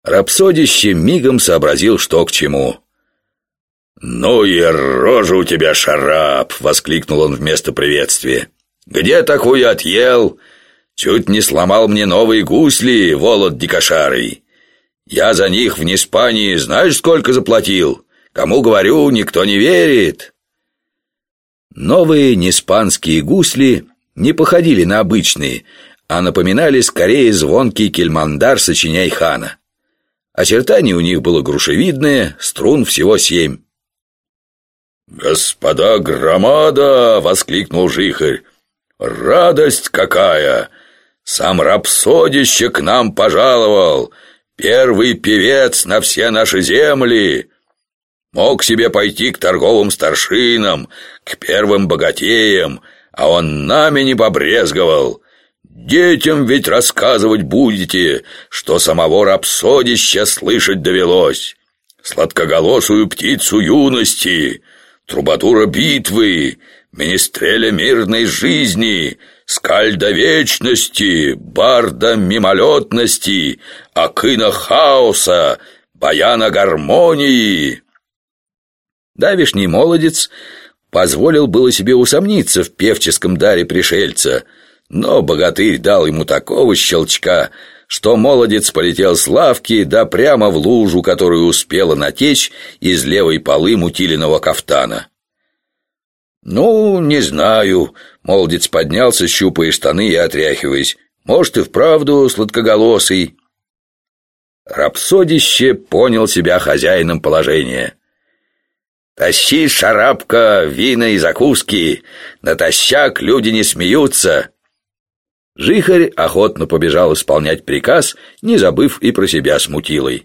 Рапсодище мигом сообразил, что к чему. «Ну и рожа у тебя, Шарап!» — воскликнул он вместо приветствия. «Где такую отъел? Чуть не сломал мне новые гусли, волод дикошарый. Я за них в Испании знаешь, сколько заплатил? Кому говорю, никто не верит». Новые неспанские гусли не походили на обычные, а напоминали скорее звонкий кельмандар сочиняй-хана. Очертание у них было грушевидное, струн всего 7. «Господа громада!» — воскликнул жихарь. «Радость какая! Сам Рапсодище к нам пожаловал, первый певец на все наши земли. Мог себе пойти к торговым старшинам, к первым богатеям, а он нами не побрезговал. Детям ведь рассказывать будете, что самого Рапсодища слышать довелось. Сладкоголосую птицу юности, трубадура битвы, министреля мирной жизни, скальда вечности, барда мимолетности, акына хаоса, баяна гармонии». Давишний молодец позволил было себе усомниться в певческом даре пришельца, но богатырь дал ему такого щелчка, что молодец полетел с лавки да прямо в лужу, которую успела натечь из левой полы мутиленного кафтана. «Ну, не знаю», — молодец поднялся, щупая штаны и отряхиваясь. «Может, и вправду сладкоголосый». Рапсодище понял себя хозяином положения. «Тащи, Шарапка, вина и закуски, натощак люди не смеются». Жихарь охотно побежал исполнять приказ, не забыв и про себя с мутилой.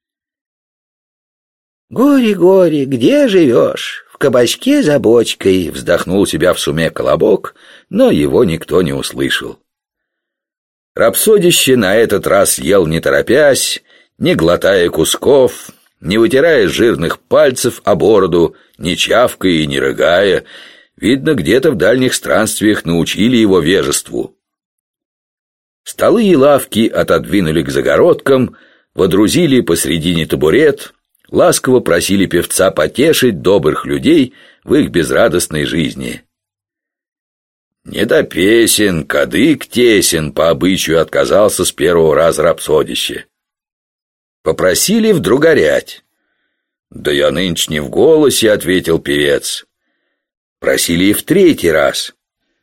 «Горе, горе, где живешь? В кабачке за бочкой», — вздохнул себя в суме Колобок, но его никто не услышал. Рапсодище на этот раз ел не торопясь, не глотая кусков, не вытирая жирных пальцев о бороду, не чавкая и не рыгая. Видно, где-то в дальних странствиях научили его вежеству. Столы и лавки отодвинули к загородкам, водрузили посредине табурет, ласково просили певца потешить добрых людей в их безрадостной жизни. «Не до песен, кадык тесен», — по обычаю отказался с первого раза Рапсодище. Попросили вдруг орять. «Да я нынче не в голосе», — ответил певец. Просили и в 3-й раз.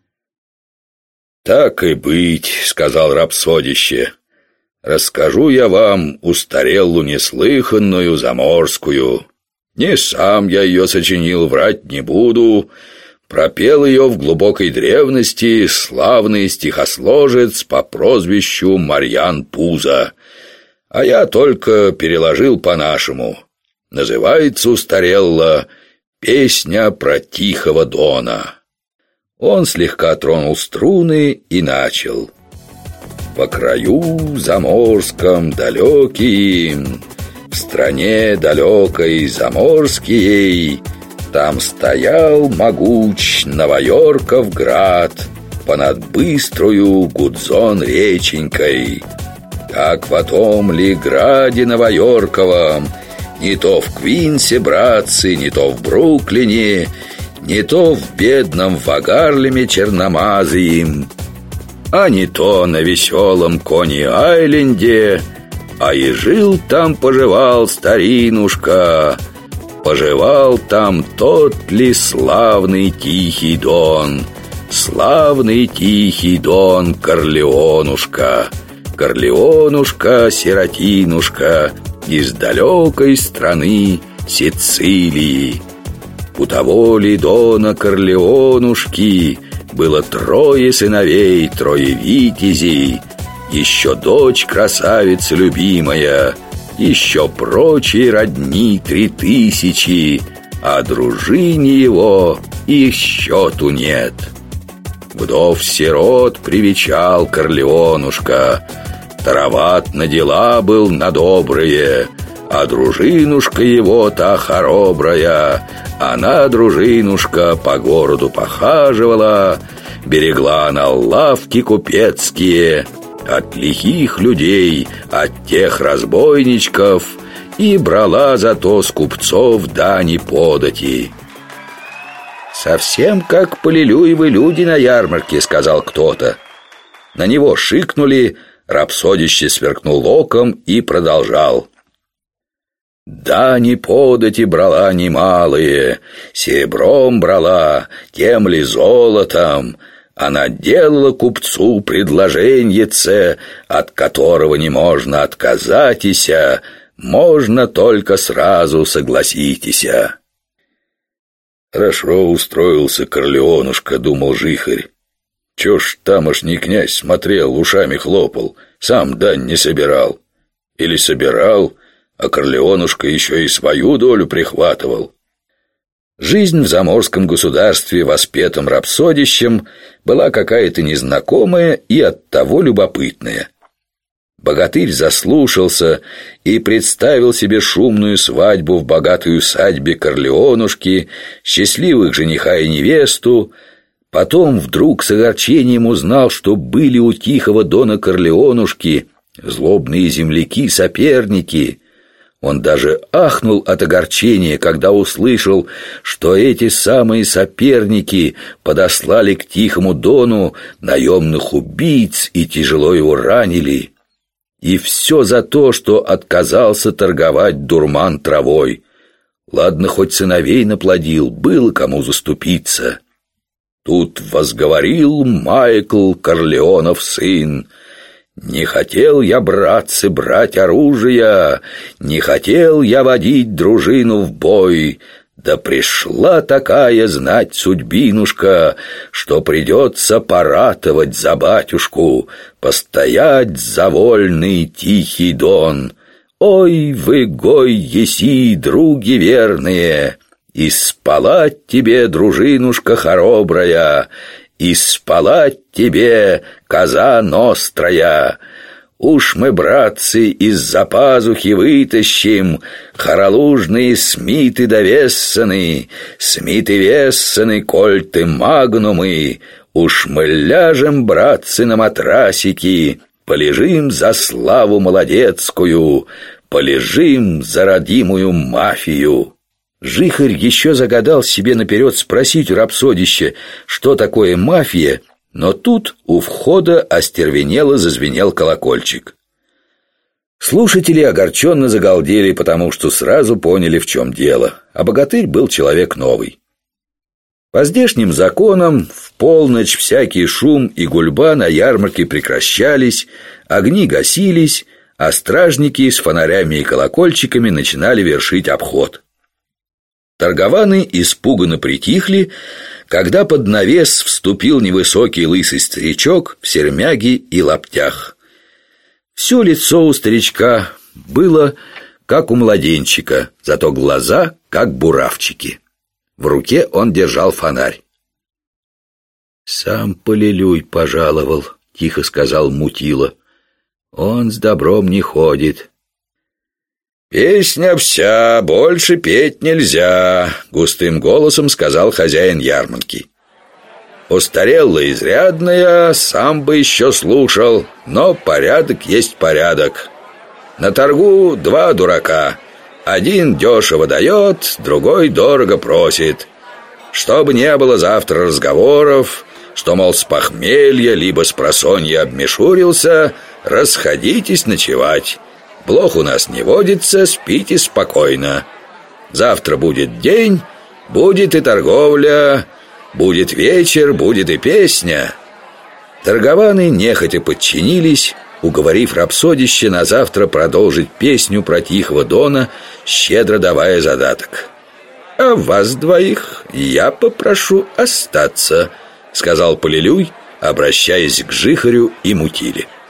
«Так и быть», — сказал Рапсодище. «Расскажу я вам устареллу неслыханную заморскую. Не сам я ее сочинил, врать не буду. Пропел ее в глубокой древности славный стихосложец по прозвищу Марьян Пузо, а я только переложил по-нашему. Называется устарелла «Песня про Тихого Дона». Он слегка тронул струны и начал. «По краю заморском далеким, в стране далекой заморские, там стоял могуч Новоёрков град понад быстрою Гудзон реченькой. Как в том ли граде Новоёрковом, не то в Квинсе, братцы, не то в Бруклине, не то в бедном Вагарлеме черномазым, а не то на веселом Кони-Айленде, а и жил там, поживал старинушка, поживал там тот ли славный Тихий Дон, славный Тихий Дон Корлеонушка, Корлеонушка-сиротинушка из далекой страны Сицилии. У того ли Дона Корлеонушки было 3 сыновей, 3 витязей, еще дочь красавица любимая, еще прочие родни 3000, а дружине его их счету нет. Вдов-сирот привечал Корлеонушка, тароват на дела был на добрые, а дружинушка его та хоробрая, она, дружинушка, по городу похаживала, берегла на лавки купецкие, от лихих людей, от тех разбойничков, и брала зато с купцов дани подати. «Совсем как Полилюевы люди на ярмарке», — сказал кто-то. На него шикнули, рапсодище сверкнул оком и продолжал. «Дани подати брала немалые, серебром брала, тем ли золотом. Она делала купцу предложеньице, от которого не можно отказатися, можно только сразу согласитеся». «Хорошо устроился Корлеонушка», — думал Жихарь. «Чё ж тамошний князь смотрел, ушами хлопал, сам дань не собирал? Или собирал, а Корлеонушка еще и свою долю прихватывал?» Жизнь в заморском государстве, воспетом рапсодищем, была какая-то незнакомая и оттого любопытная. Богатырь заслушался и представил себе шумную свадьбу в богатой усадьбе Корлеонушки, счастливых жениха и невесту. Потом вдруг с огорчением узнал, что были у тихого дона Корлеонушки злобные земляки-соперники. Он даже ахнул от огорчения, когда услышал, что эти самые соперники подослали к тихому дону наемных убийц и тяжело его ранили. И все за то, что отказался торговать дурман травой. Ладно, хоть сыновей наплодил, было кому заступиться. Тут возговорил Майкл, Корлеонов сын: «Не хотел я, братцы, брать оружие, не хотел я водить дружину в бой, да пришла такая знать судьбинушка, что придется поратовать за батюшку, постоять за вольный тихий дон. Ой, вы, гой, еси, други верные, и спалать тебе, дружинушка хоробрая, и спалать тебе, коза нострая. Уж мы, братцы, из-за пазухи вытащим хоролужные смиты да вессаны, смиты-вессаны, кольты, магнумы. Уж мы ляжем, братцы, на матрасики, полежим за славу молодецкую, полежим за родимую мафию». Жихарь еще загадал себе наперед спросить у рапсодища, что такое мафия, но тут у входа остервенело зазвенел колокольчик. Слушатели огорченно загалдели, потому что сразу поняли, в чем дело, а богатырь был человек новый. По здешним законам в полночь всякий шум и гульба на ярмарке прекращались, огни гасились, а стражники с фонарями и колокольчиками начинали вершить обход. Торгованы испуганно притихли, когда под навес вступил невысокий лысый старичок в сермяге и лаптях. Все лицо у старичка было как у младенчика, зато глаза как буравчики. В руке он держал фонарь. «Сам Полилюй пожаловал», — тихо сказал Мутила. «Он с добром не ходит». «Песня вся, больше петь нельзя», — густым голосом сказал хозяин ярмарки. «Устарела изрядная, сам бы еще слушал, но порядок есть порядок. На торгу два дурака. Один дешево дает, другой дорого просит. Чтобы не было завтра разговоров, что, мол, с похмелья либо с просонья обмешурился, расходитесь ночевать. Блох у нас не водится, спите спокойно. Завтра будет день, будет и торговля, будет вечер, будет и песня». Торгованы нехотя подчинились, уговорив рапсодище на завтра продолжить песню про тихого дона, щедро давая задаток. «А вас двоих я попрошу остаться», — сказал Полилюй, обращаясь к Жихарю и Мутиле.